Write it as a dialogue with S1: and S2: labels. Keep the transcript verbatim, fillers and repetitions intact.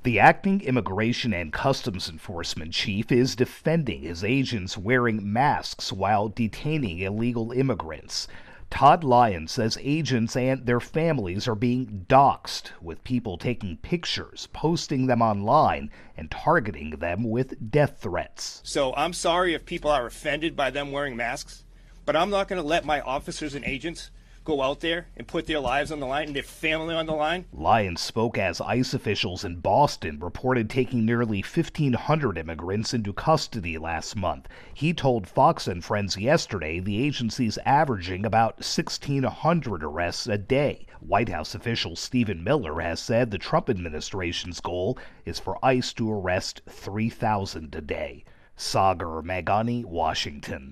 S1: The acting Immigration and Customs Enforcement chief is defending his agents wearing masks while detaining illegal immigrants. Todd Lyons says agents and their families are being doxxed, with people taking pictures, posting them online, and targeting them with death threats.
S2: So I'm sorry if people are offended by them wearing masks, but I'm not going to let my officers and agents go out there and put their lives on the line and their family on the line.
S1: Lyons spoke as ICE officials in Boston reported taking nearly fifteen hundred immigrants into custody last month. He told Fox and Friends yesterday the agency's averaging about sixteen hundred arrests a day. White House official Stephen Miller has said the Trump administration's goal is for ICE to arrest three thousand a day. Sagar Meghani, Washington.